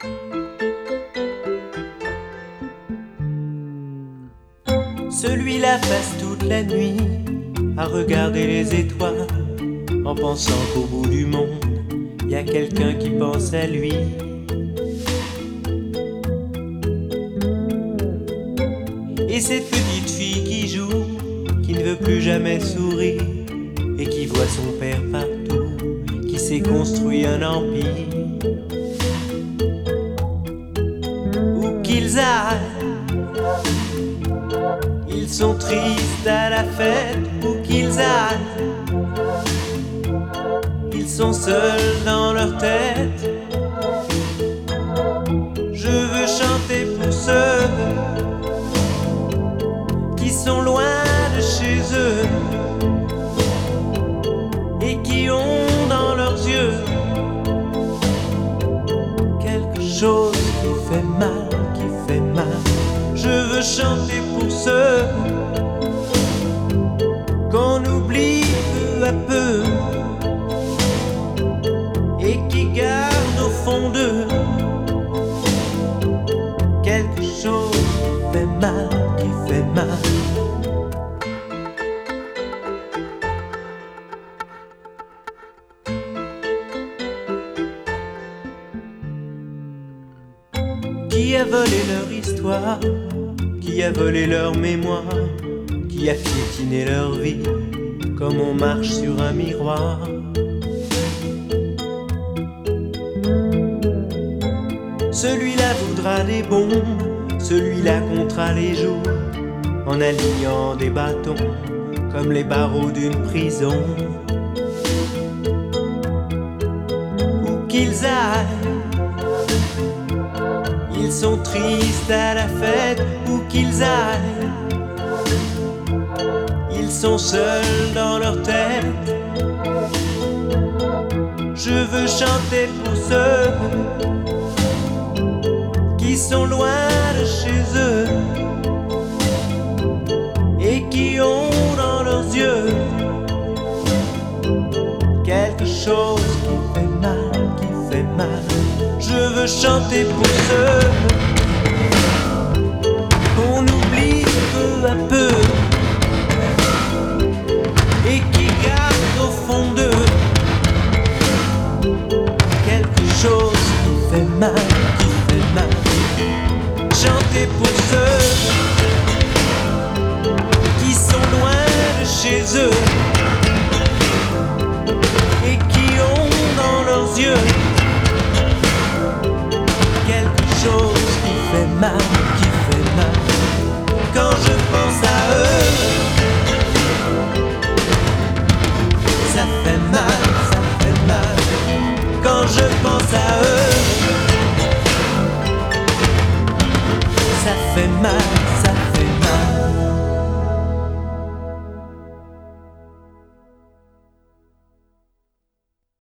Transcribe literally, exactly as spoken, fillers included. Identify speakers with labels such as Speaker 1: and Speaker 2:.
Speaker 1: Celui-là passe toute la nuit à regarder les étoiles, en pensant qu'au bout du monde, y a quelqu'un qui pense à lui. Et cette petite fille qui joue, qui ne veut plus jamais sourire, et qui voit son père partout, qui s'est construit un empire. Où qu'ils aillent, ils sont tristes à la fête. Où qu'ils aillent, ils sont seuls dans leur tête. Je veux chanter pour ceux qui sont loin de chez eux et qui ont dans leurs yeux quelque chose qui fait mal, qui fait mal. Je veux chanter pour ceux qu'on oublie peu à peu et qui gardent au fond d'eux quelque chose qui fait mal, qui fait mal. Qui a volé leur histoire, qui a volé leur mémoire, qui a piétiné leur vie, comme on marche sur un miroir. Celui-là voudra des bombes, celui-là comptera les jours, en alignant des bâtons, comme les barreaux d'une prison. Où qu'ils aillent, ils sont tristes à la fête. Où qu'ils aillent, ils sont seuls dans leur tête. Je veux chanter pour ceux qui sont loin de chez eux et qui ont dans leurs yeux quelque chose qui fait mal, qui fait mal. Je veux chanter pour ceux qu'on oublie peu à peu et qui gardent au fond d'eux quelque chose qui fait mal, qui fait mal. Chanter pour ceux qui sont loin de chez eux et qui ont dans leurs yeux quelque chose qui fait mal, qui fait mal. Quand je pense à eux, ça fait mal, ça fait mal. Quand je pense à eux, ça fait mal.